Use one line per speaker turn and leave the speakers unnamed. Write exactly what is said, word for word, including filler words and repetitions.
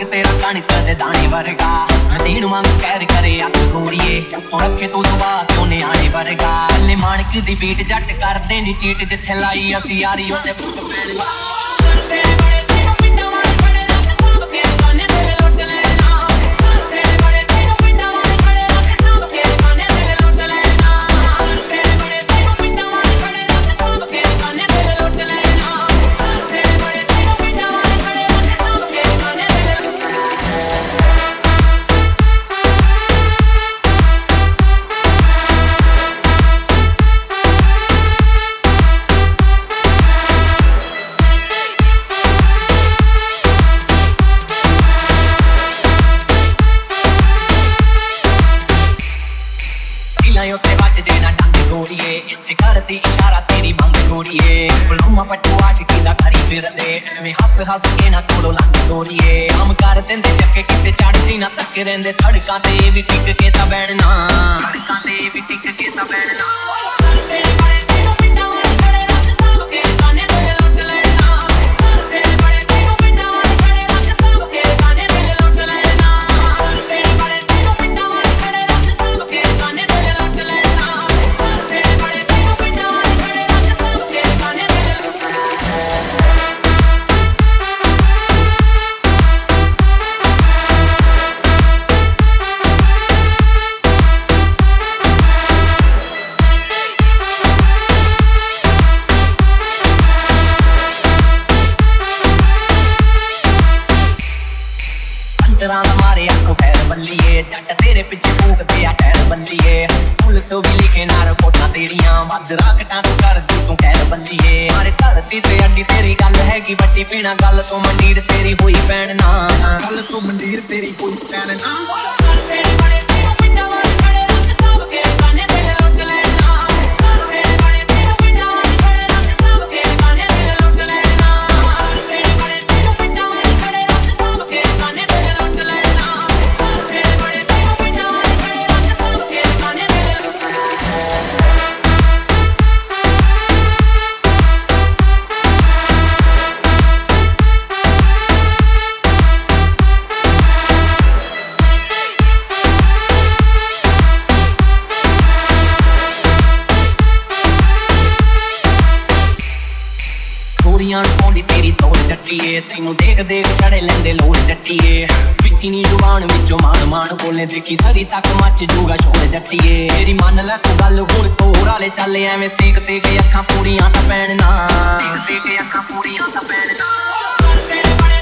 तेरा कणक दे दाने वर्गा तीन मंग कैर करे अख गोरीए उत्तों रखे तू दुआ क्यों न्याणे वर्गा ले माणक दी बीट जट कर दे नी चीट जिथे लाई असी यारी ओते फुट पैणगा करती इशारा तेरी मंग गोरीए बुलुमा पट्टू आशिकी दा करी फिरदे एवें हस हस के ना तोड़ो लंग गोरीए हम कर देंदे चक्के किते चढ़ जी ना तक रेंदे सड़कां ते भी टिक के ता बैठना सड़कां ते भी टिक के ता बैठना मारे आंखों खैर बल्लिए जट तेरे पिछे फूकते आ खैर बल्लिए पुलिस भी लिखे ना रिपोर्टां तेरियां वध राकटां तू कर दी तू खैर बल्लिए मारे धरती ते अड्डी तेरी गल है कि बट्टी पीना गल तो मंडीर तेरी होई पैणना गल तो मंडीर तेरी होई पैणना तेरी तोड़ जट्टिए तेनू देख देख छड़े लेंदे लोड़ जट्टिए विकी नी जुबान विचों मान मान बोले देखी सरी तक मच जूगा शोर जट्टिए तेरी मन लै तू गल हुण तोर आले चल एवें सेक सेक अखां पूरियां तां पैणना सेक सेक अखां पूरियां तां पैणना